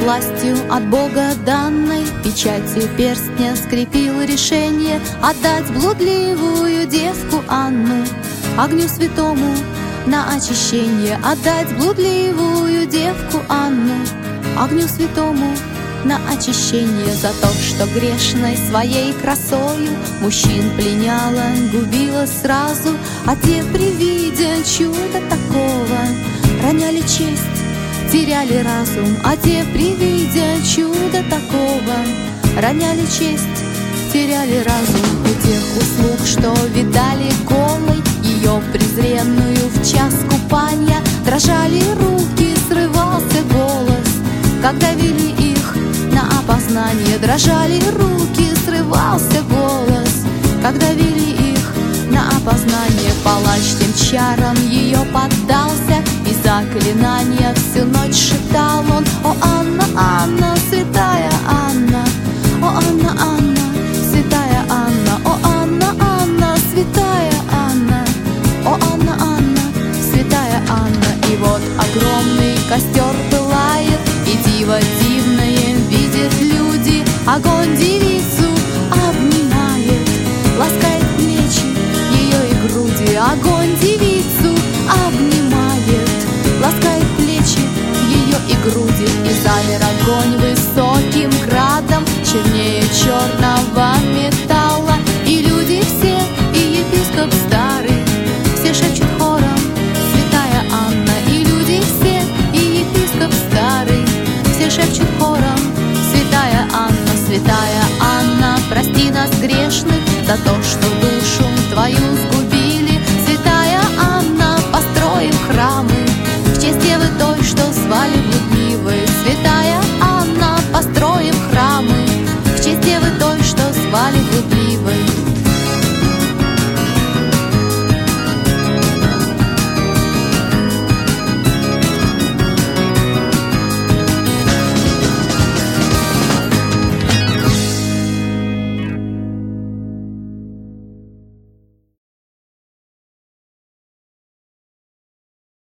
властью от Бога данной, печатью перстня скрепил решение отдать блудливую девку Анну огню святому на очищение, отдать блудливую девку Анну огню святому на очищение, за то, что грешной своей красою мужчин пленяла, губила сразу, а те при виде чуда такого роняли честь, теряли разум, а те при виде чуда такого роняли честь, теряли разум. У тех услуг, что видали голой ее презренную в час купанья, дрожали руки, срывался голос, когда вели их на опознание, дрожали руки, срывался голос, когда вели их на опознание. Палач тем чарам ее поддался, и заклинания всю ночь шептал он: «О, Анна, Анна, святая Анна! О, Анна, Анна, святая Анна! О, Анна, Анна, святая Анна! О, Анна, Анна, святая Анна!» И вот огромный костер пылает, и диво дивное видят люди. Огонь девицу обнимает, ласкает плечи ее и груди. Огонь девицу обнимает, ласкает плечи ее и груди. И замер огонь высоким градом, чернее черного металла. И люди все, и епископ старый, все шепчут хором: «Святая Анна!» И люди все, и епископ старый, все шепчут хором: «Святая Анна, святая Анна, прости нас грешных за то, что